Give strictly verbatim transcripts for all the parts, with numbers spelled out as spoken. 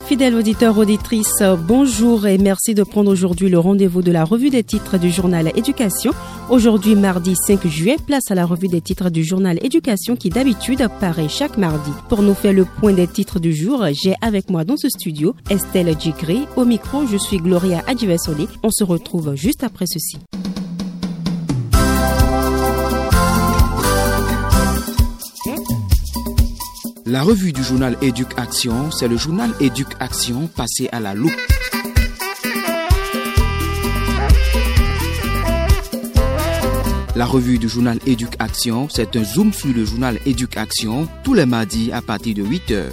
Fidèles auditeurs, auditrices, bonjour et merci de prendre aujourd'hui le rendez-vous de la revue des titres du journal Éducation. Aujourd'hui, mardi cinq juillet, place à la revue des titres du journal Éducation qui d'habitude paraît chaque mardi. Pour nous faire le point des titres du jour, j'ai avec moi dans ce studio Estelle Djigré. Au micro, je suis Gloria Adjivesoli. On se retrouve juste après ceci. La revue du journal Éducation, c'est le journal Éducation passé à la loupe. La revue du journal Éducation, c'est un zoom sur le journal Éducation tous les mardis à partir de huit heures.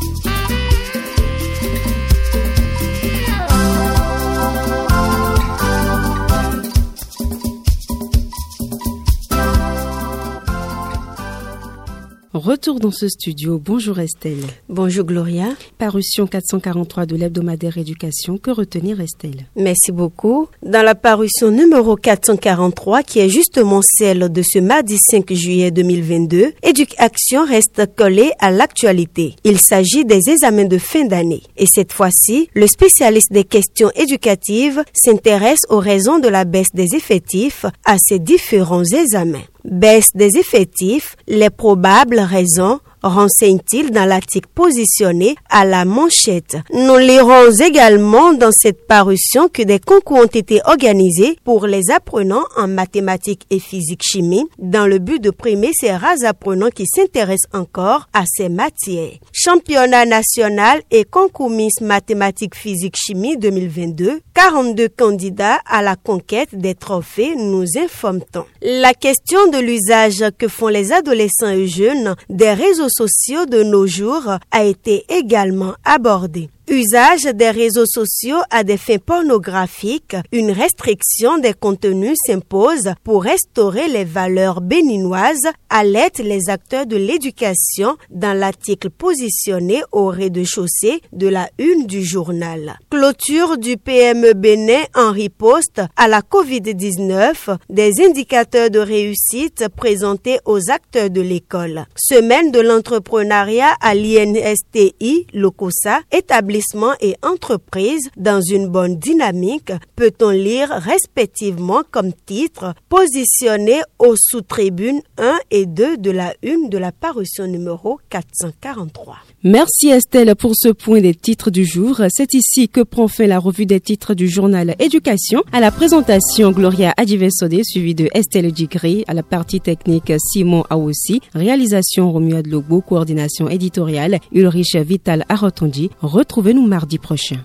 Retour dans ce studio. Bonjour Estelle. Bonjour Gloria. Parution quatre cent quarante-trois de l'hebdomadaire Éducation. Que retenir Estelle? Merci beaucoup. Dans la parution numéro quatre cent quarante-trois, qui est justement celle de ce mardi cinq juillet deux mille vingt-deux, Éducation reste collée à l'actualité. Il s'agit des examens de fin d'année. Et cette fois-ci, le spécialiste des questions éducatives s'intéresse aux raisons de la baisse des effectifs à ces différents examens. Baisse des effectifs, les probables raisons, renseigne-t-il dans l'article positionné à la manchette. Nous lirons également dans cette parution que des concours ont été organisés pour les apprenants en mathématiques et physique-chimie dans le but de primer ces rares apprenants qui s'intéressent encore à ces matières. Championnat national et concours Miss Mathématiques Physique-Chimie deux mille vingt-deux, quarante-deux candidats à la conquête des trophées, nous informe-t-on. La question de l'usage que font les adolescents et jeunes des réseaux sociaux de nos jours a été également abordée. Usage des réseaux sociaux à des fins pornographiques, une restriction des contenus s'impose pour restaurer les valeurs béninoises, alertent les acteurs de l'éducation dans l'article positionné au rez-de-chaussée de la une du journal. Clôture du P M E Bénin en riposte à la covid dix-neuf, des indicateurs de réussite présentés aux acteurs de l'école. Semaine de l'entrepreneuriat à l'I N S T I, l'OCOSA, établi et entreprises dans une bonne dynamique, peut-on lire respectivement comme titre positionné aux sous-tribunes un et deux de la une de la parution numéro quatre cent quarante-trois. Merci Estelle pour ce point des titres du jour. C'est ici que prend fin la revue des titres du journal Éducation. À la présentation, Gloria Adjivesoli, suivie de Estelle Djigré. À la partie technique, Simon Aoussi. Réalisation, Romuald Lobo. Coordination éditoriale, Ulrich Vital Arotondi. Retrouvez-nous mardi prochain.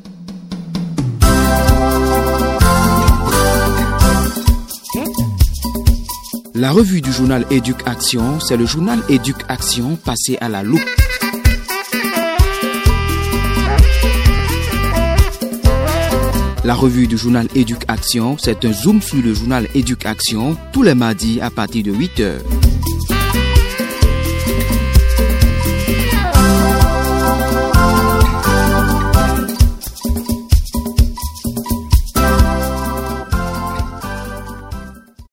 La revue du journal Éducation, c'est le journal Éducation passé à la loupe. La revue du journal Éducation, c'est un zoom sur le journal Éducation tous les mardis à partir de huit heures.